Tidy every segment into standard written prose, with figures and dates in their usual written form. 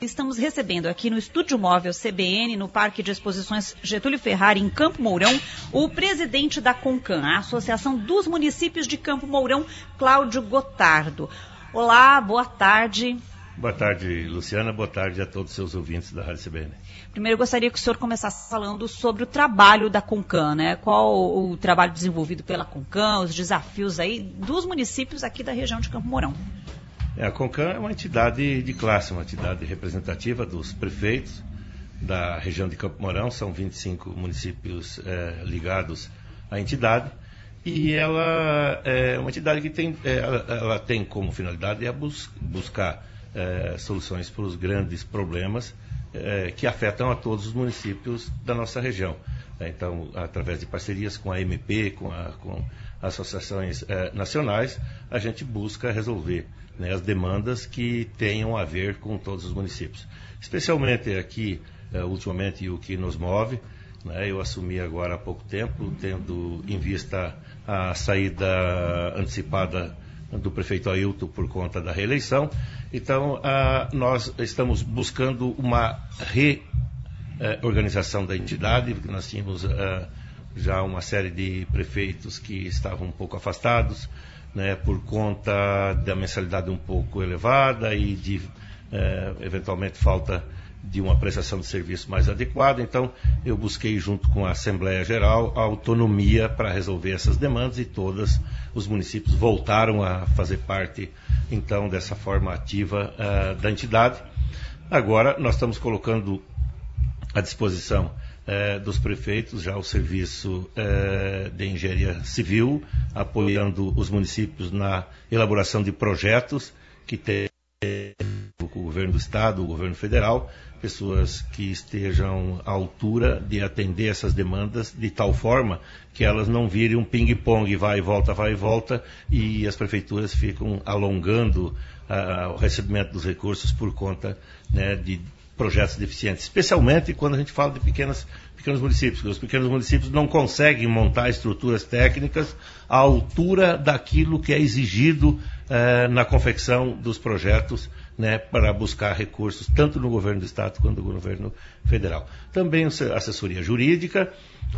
Estamos recebendo aqui no Estúdio Móvel CBN, no Parque de Exposições Getúlio Ferrari, em Campo Mourão, o presidente da CONCAN, a Associação dos Municípios de Campo Mourão, Cláudio Gotardo. Olá, boa tarde. Boa tarde, Luciana. Boa tarde a todos os seus ouvintes da Rádio CBN. Primeiro, eu gostaria que o senhor começasse falando sobre o trabalho da CONCAN, né? Qual o trabalho desenvolvido pela CONCAN, os desafios aí dos municípios aqui da região de Campo Mourão. A CONCAN é uma entidade de classe, uma entidade representativa dos prefeitos da região de Campo Mourão. São 25 municípios ligados à entidade. E ela é uma entidade que ela tem como finalidade buscar soluções para os grandes problemas que afetam a todos os municípios da nossa região. Então, através de parcerias com a MP, com associações nacionais, a gente busca resolver as demandas que tenham a ver com todos os municípios. Especialmente aqui, ultimamente, o que nos move, eu assumi agora há pouco tempo, tendo em vista a saída antecipada do prefeito Ailton por conta da reeleição. Então, nós estamos buscando uma reorganização da entidade, porque nós tínhamos já uma série de prefeitos que estavam um pouco afastados, por conta da mensalidade um pouco elevada e de, eventualmente, falta de uma prestação de serviço mais adequada. Então, eu busquei, junto com a Assembleia Geral, a autonomia para resolver essas demandas, e todos os municípios voltaram a fazer parte, então, dessa forma ativa da entidade. Agora, nós estamos colocando à disposição dos prefeitos já o serviço de engenharia civil, apoiando os municípios na elaboração de projetos que tem o governo do Estado, o governo federal, pessoas que estejam à altura de atender essas demandas de tal forma que elas não virem um ping-pong, vai e volta, e as prefeituras ficam alongando o recebimento dos recursos por conta de projetos deficientes, especialmente quando a gente fala de pequenos municípios, porque os pequenos municípios não conseguem montar estruturas técnicas à altura daquilo que é exigido na confecção dos projetos, para buscar recursos tanto no governo do Estado quanto no governo federal. Também assessoria jurídica,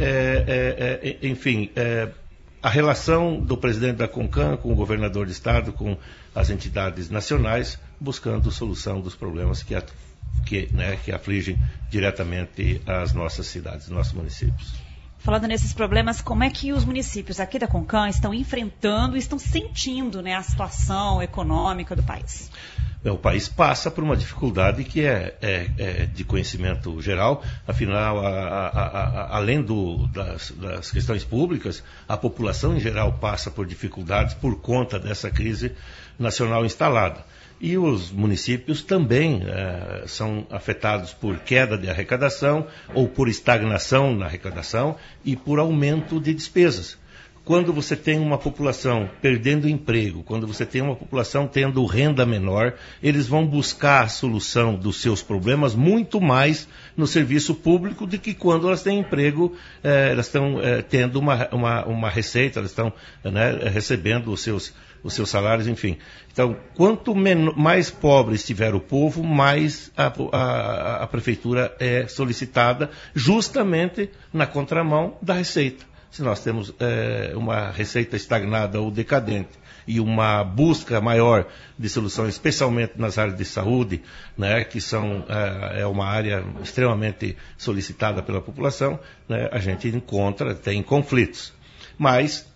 enfim, a relação do presidente da CONCAN com o governador do Estado, com as entidades nacionais, buscando solução dos problemas que afligem diretamente as nossas cidades, nossos municípios. Falando nesses problemas, como é que os municípios aqui da CONCAN estão enfrentando, estão sentindo a situação econômica do país? O país passa por uma dificuldade que é de conhecimento geral. Afinal, além das questões públicas, a população em geral passa por dificuldades por conta dessa crise nacional instalada. E os municípios também são afetados por queda de arrecadação ou por estagnação na arrecadação e por aumento de despesas. Quando você tem uma população perdendo emprego, quando você tem uma população tendo renda menor, eles vão buscar a solução dos seus problemas muito mais no serviço público do que quando elas têm emprego, elas estão tendo uma receita, elas estão recebendo os seus salários, enfim. Então, quanto mais pobre estiver o povo, mais a prefeitura é solicitada, justamente na contramão da receita. Se nós temos uma receita estagnada ou decadente e uma busca maior de soluções, especialmente nas áreas de saúde, que é uma área extremamente solicitada pela população, a gente tem conflitos. Mas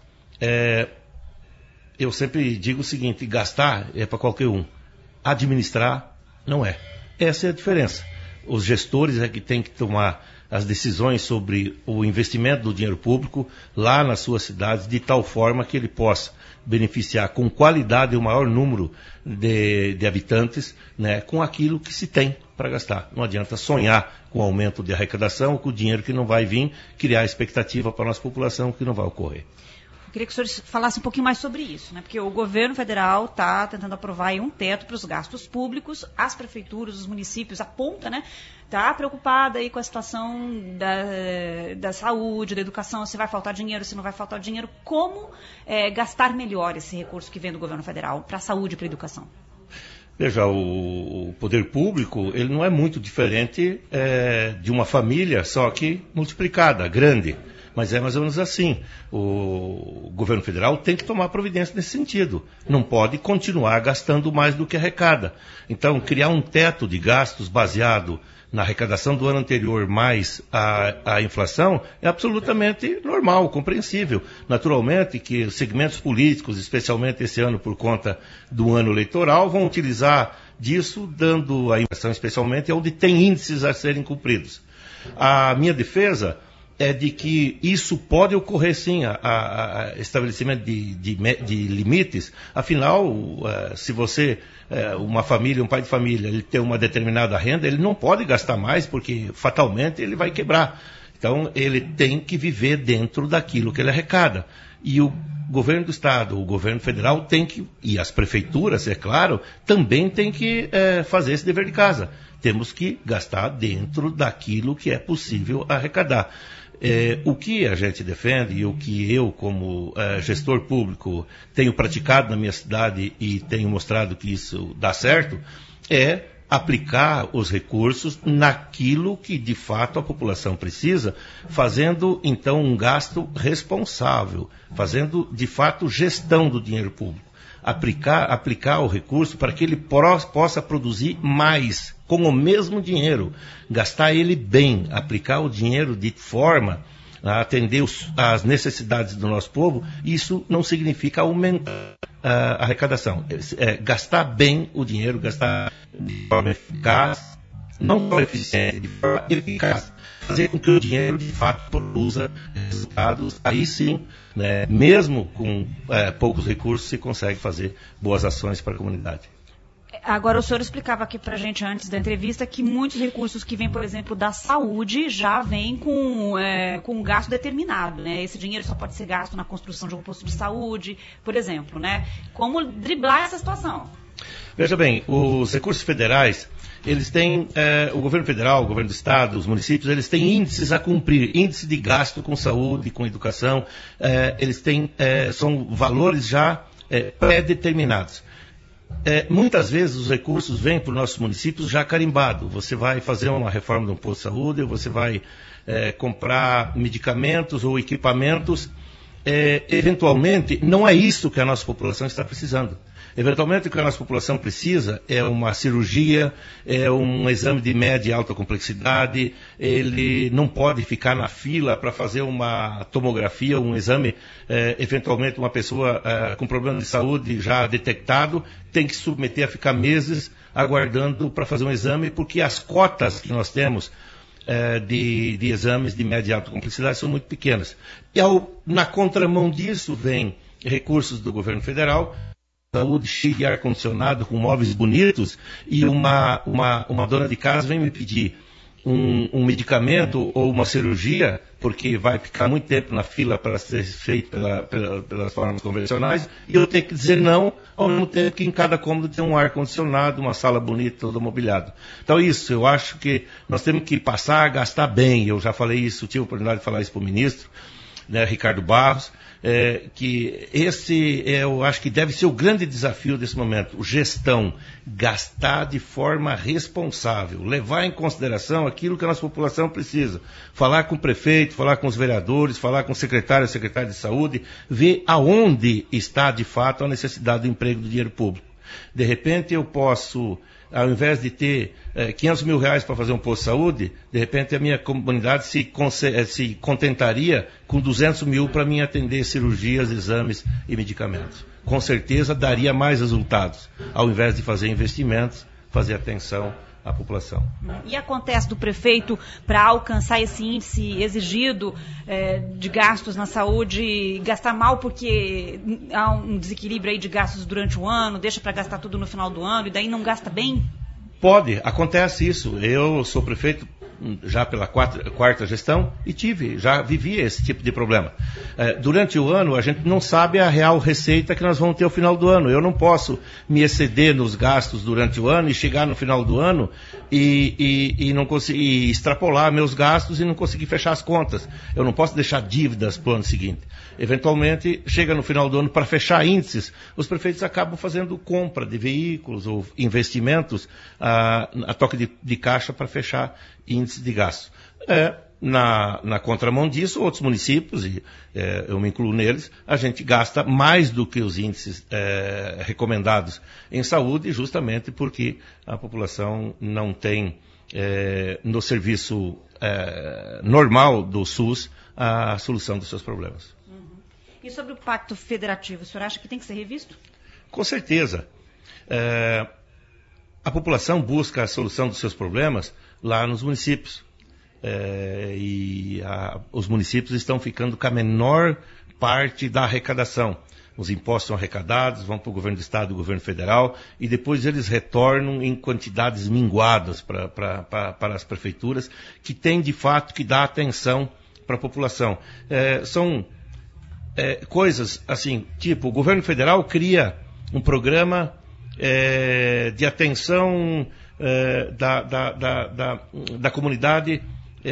eu sempre digo o seguinte: gastar é para qualquer um, administrar não é. Essa é a diferença. Os gestores é que têm que tomar as decisões sobre o investimento do dinheiro público lá nas suas cidades, de tal forma que ele possa beneficiar com qualidade o maior número de habitantes, com aquilo que se tem para gastar. Não adianta sonhar com aumento de arrecadação, com o dinheiro que não vai vir, criar expectativa para a nossa população que não vai ocorrer. Eu queria que o senhor falasse um pouquinho mais sobre isso, porque o governo federal está tentando aprovar aí um teto para os gastos públicos, as prefeituras, os municípios, a ponta, está preocupada aí com a situação da saúde, da educação, se vai faltar dinheiro, se não vai faltar dinheiro. Como gastar melhor esse recurso que vem do governo federal para a saúde e para a educação? Veja, o poder público, ele não é muito diferente de uma família, só que multiplicada, grande. Mas é mais ou menos assim. O governo federal tem que tomar providência nesse sentido. Não pode continuar gastando mais do que arrecada. Então, criar um teto de gastos baseado na arrecadação do ano anterior mais a inflação é absolutamente normal, compreensível. Naturalmente que os segmentos políticos, especialmente esse ano por conta do ano eleitoral, vão utilizar disso, dando a inflação especialmente onde tem índices a serem cumpridos. A minha defesa é de que isso pode ocorrer sim, a estabelecimento de limites. Afinal, se você, uma família, um pai de família, ele tem uma determinada renda, ele não pode gastar mais, porque fatalmente ele vai quebrar. Então, ele tem que viver dentro daquilo que ele arrecada. E o governo do Estado, o governo federal tem que, e as prefeituras, é claro, também tem que fazer esse dever de casa. Temos que gastar dentro daquilo que é possível arrecadar. O que a gente defende e o que eu, como gestor público, tenho praticado na minha cidade e tenho mostrado que isso dá certo, é aplicar os recursos naquilo que de fato a população precisa, fazendo então um gasto responsável, fazendo de fato gestão do dinheiro público. Aplicar o recurso para que ele possa produzir mais com o mesmo dinheiro, gastar ele bem, aplicar o dinheiro de forma a atender as necessidades do nosso povo. Isso não significa aumentar a arrecadação, gastar bem o dinheiro, gastar de forma eficaz, não só eficiente, de forma eficaz, fazer com que o dinheiro de fato produza resultados. Aí sim, né, mesmo com poucos recursos, se consegue fazer boas ações para a comunidade. Agora, o senhor explicava aqui para a gente antes da entrevista que muitos recursos que vêm, por exemplo, da saúde já vêm com um gasto determinado, né? Esse dinheiro só pode ser gasto na construção de um posto de saúde, por exemplo, né? Como driblar essa situação? Veja bem, os recursos federais, eles têm, o governo federal, o governo do estado, os municípios, eles têm índices a cumprir, índice de gasto com saúde, com educação, eles têm, são valores já pré-determinados. Muitas vezes os recursos vêm para os nossos municípios já carimbados. Você vai fazer uma reforma de um posto de saúde, você vai comprar medicamentos ou equipamentos. Eventualmente, não é isso que a nossa população está precisando. Eventualmente, o que a nossa população precisa é uma cirurgia, é um exame de média e alta complexidade. Ele não pode ficar na fila para fazer uma tomografia, um exame. Eventualmente, uma pessoa com problema de saúde já detectado tem que se submeter a ficar meses aguardando para fazer um exame, porque as cotas que nós temos de exames de média e alta complexidade são muito pequenas. E na contramão disso, vem recursos do governo federal, saúde cheia de ar-condicionado, com móveis bonitos, e uma dona de casa vem me pedir um medicamento ou uma cirurgia, porque vai ficar muito tempo na fila para ser feito pelas formas convencionais, e eu tenho que dizer não, ao mesmo tempo que em cada cômodo tem um ar-condicionado, uma sala bonita, todo mobiliado. Então isso, eu acho que nós temos que passar a gastar bem. Eu já falei isso, tive a oportunidade de falar isso para o ministro, né, Ricardo Barros, que esse eu acho que deve ser o grande desafio desse momento, gestão, gastar de forma responsável, levar em consideração aquilo que a nossa população precisa, falar com o prefeito, falar com os vereadores, falar com o secretário de saúde, ver aonde está de fato a necessidade do emprego do dinheiro público. De repente eu posso, ao invés de ter 500 mil reais para fazer um posto de saúde, de repente a minha comunidade se contentaria com 200 mil para mim atender cirurgias, exames e medicamentos. Com certeza daria mais resultados, ao invés de fazer investimentos, fazer atenção à população. E acontece do prefeito, para alcançar esse índice exigido de gastos na saúde, gastar mal porque há um desequilíbrio aí de gastos durante o ano, deixa para gastar tudo no final do ano e daí não gasta bem? Pode, acontece isso. Eu sou prefeito já pela quarta gestão e já vivia esse tipo de problema. Durante o ano, a gente não sabe a real receita que nós vamos ter ao final do ano. Eu não posso me exceder nos gastos durante o ano e chegar no final do ano e não conseguir extrapolar meus gastos e não conseguir fechar as contas. Eu não posso deixar dívidas para o ano seguinte. Eventualmente, chega no final do ano para fechar índices, os prefeitos acabam fazendo compra de veículos ou investimentos a toque de caixa para fechar índices de gasto. Na contramão disso, outros municípios, e eu me incluo neles, a gente gasta mais do que os índices recomendados em saúde, justamente porque a população não tem no serviço normal do SUS a solução dos seus problemas. E sobre o Pacto Federativo, o senhor acha que tem que ser revisto? Com certeza. A população busca a solução dos seus problemas lá nos municípios. Os municípios estão ficando com a menor parte da arrecadação. Os impostos são arrecadados, vão para o governo do estado e o governo federal, e depois eles retornam em quantidades minguadas para as prefeituras, que têm de fato que dar atenção para a população. São coisas assim, tipo, o governo federal cria um programa de atenção da comunidade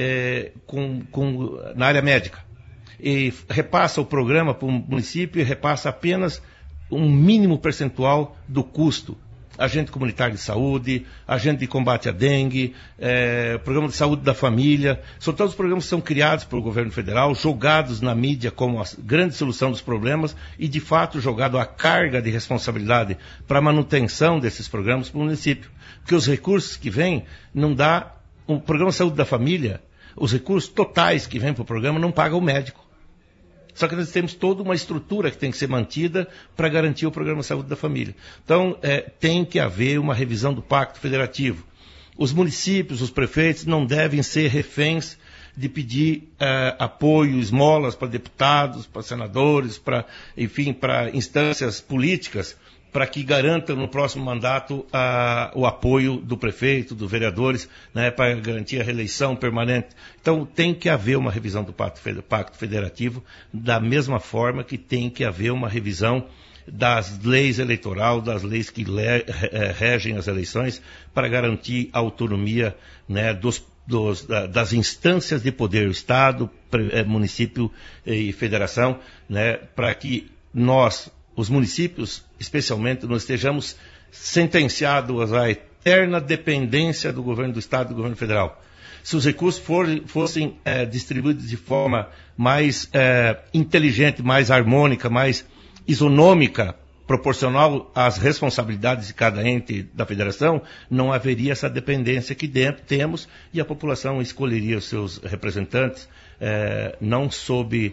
na área médica. E repassa o programa para o município e repassa apenas um mínimo percentual do custo. Agente comunitário de saúde, agente de combate à dengue, programa de saúde da família. São todos os programas que são criados pelo governo federal, jogados na mídia como a grande solução dos problemas e, de fato, jogado a carga de responsabilidade para a manutenção desses programas para o município. Porque os recursos que vêm não dá. O programa de saúde da família, os recursos totais que vêm para o programa não pagam o médico. Só que nós temos toda uma estrutura que tem que ser mantida para garantir o programa de saúde da família. Então, tem que haver uma revisão do Pacto Federativo. Os municípios, os prefeitos não devem ser reféns de pedir apoio, esmolas para deputados, para senadores, para instâncias políticas, para que garantam no próximo mandato o apoio do prefeito, dos vereadores, né, para garantir a reeleição permanente. Então, tem que haver uma revisão do Pacto Federativo, da mesma forma que tem que haver uma revisão das leis eleitorais, das leis que regem as eleições, para garantir a autonomia, né, das instâncias de poder, o Estado, município e federação, né, para que nós, os municípios, especialmente, nós estejamos sentenciados à eterna dependência do governo do Estado e do governo federal. Se os recursos fossem distribuídos de forma mais inteligente, mais harmônica, mais isonômica, proporcional às responsabilidades de cada ente da federação, não haveria essa dependência que temos e a população escolheria os seus representantes, não sob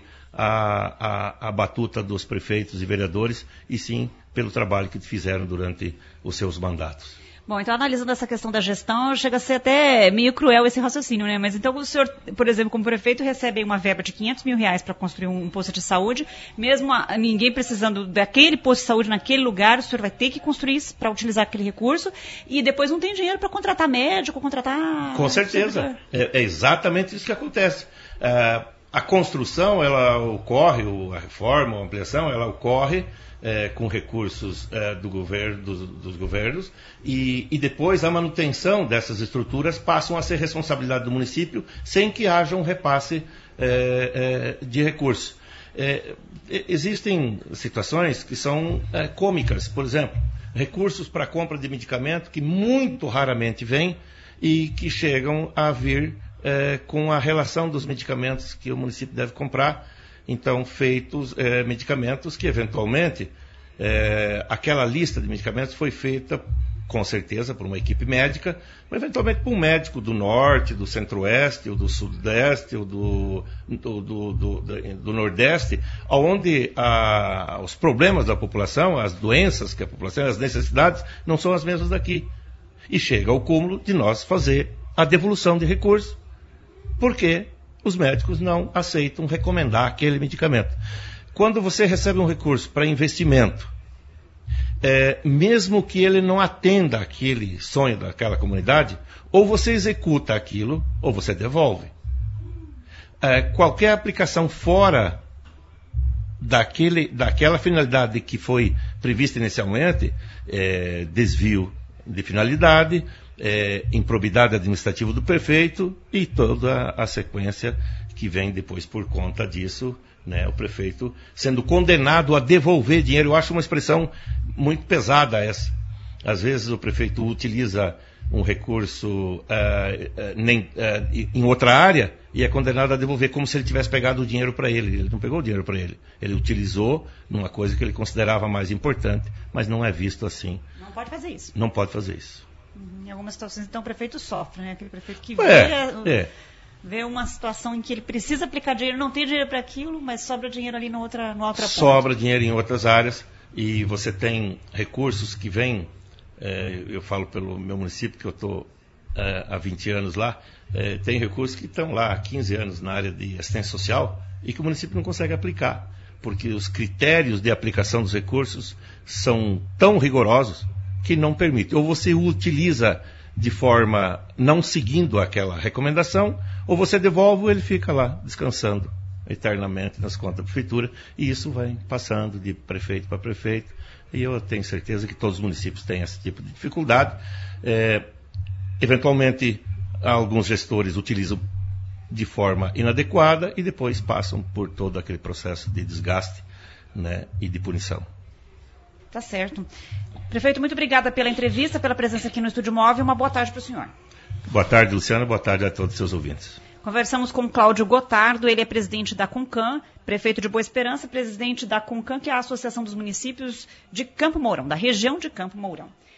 a batuta dos prefeitos e vereadores, e sim pelo trabalho que fizeram durante os seus mandatos. Bom, então analisando essa questão da gestão, chega a ser até meio cruel esse raciocínio, né? Mas então o senhor, por exemplo, como prefeito, recebe uma verba de R$500 mil para construir um posto de saúde, mesmo ninguém precisando daquele posto de saúde naquele lugar, o senhor vai ter que construir isso para utilizar aquele recurso e depois não tem dinheiro para contratar médico, contratar... Com certeza, é exatamente isso que acontece. A construção, ela ocorre, a reforma, a ampliação, ela ocorre com recursos dos governos e depois a manutenção dessas estruturas passam a ser responsabilidade do município sem que haja um repasse de recursos. Existem situações que são cômicas, por exemplo, recursos para compra de medicamento que muito raramente vêm e que chegam a vir com a relação dos medicamentos que o município deve comprar. Então, feitos medicamentos que, eventualmente, aquela lista de medicamentos foi feita, com certeza, por uma equipe médica, mas, eventualmente, por um médico do norte, do centro-oeste, ou do sudeste, ou do nordeste, onde os problemas da população, as doenças que a população, as necessidades, não são as mesmas daqui. E chega ao cúmulo de nós fazer a devolução de recursos, porque os médicos não aceitam recomendar aquele medicamento. Quando você recebe um recurso para investimento mesmo que ele não atenda aquele sonho daquela comunidade, ou você executa aquilo, ou você devolve. Qualquer aplicação fora daquela finalidade que foi prevista inicialmente, desvio de finalidade, improbidade administrativa do prefeito e toda a sequência que vem depois por conta disso, né, o prefeito sendo condenado a devolver dinheiro. Eu acho uma expressão muito pesada essa. Às vezes o prefeito utiliza um recurso em outra área e é condenado a devolver como se ele tivesse pegado o dinheiro para ele. Ele não pegou o dinheiro para ele. Ele utilizou numa coisa que ele considerava mais importante, mas não é visto assim. Não pode fazer isso. Não pode fazer isso. Em algumas situações, então, o prefeito sofre, né? Aquele prefeito que vê uma situação em que ele precisa aplicar dinheiro, não tem dinheiro para aquilo, mas sobra dinheiro ali na outra ponta. Sobra dinheiro em outras áreas e você tem recursos que vêm, eu falo pelo meu município, que eu estou há 20 anos lá, tem recursos que estão lá há 15 anos na área de assistência social e que o município não consegue aplicar, porque os critérios de aplicação dos recursos são tão rigorosos que não permite. Ou você o utiliza de forma não seguindo aquela recomendação, ou você devolve ou ele fica lá descansando eternamente nas contas da prefeitura, e isso vai passando de prefeito para prefeito, e eu tenho certeza que todos os municípios têm esse tipo de dificuldade. Eventualmente, alguns gestores utilizam de forma inadequada e depois passam por todo aquele processo de desgaste, né, e de punição. Tá certo. Prefeito, muito obrigada pela entrevista, pela presença aqui no Estúdio Móvel. Uma boa tarde para o senhor. Boa tarde, Luciana. Boa tarde a todos os seus ouvintes. Conversamos com Cláudio Gotardo, ele é presidente da CONCAN, prefeito de Boa Esperança, presidente da CONCAN, que é a Associação dos Municípios de Campo Mourão, da região de Campo Mourão.